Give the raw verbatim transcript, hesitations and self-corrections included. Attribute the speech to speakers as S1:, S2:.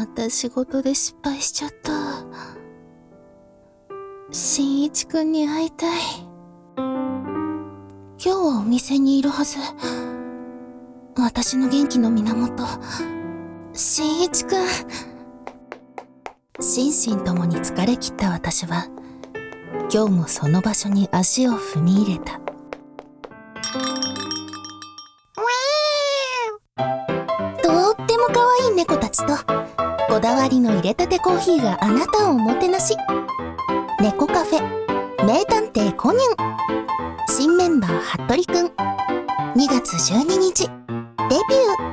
S1: た仕事で失敗しちゃった。新一くんに会いたい。今日はお店にいるはず。私の元気の源、新一くん。心身ともに疲れ切った私は、今日もその場所に足を踏み入れた。とっても可愛い猫たちと、こだわりの入れたてコーヒーがあなたをおもてなし。猫カフェ、名探偵コニャン。新メンバー服部くん。にがつじゅうににち、デビュー。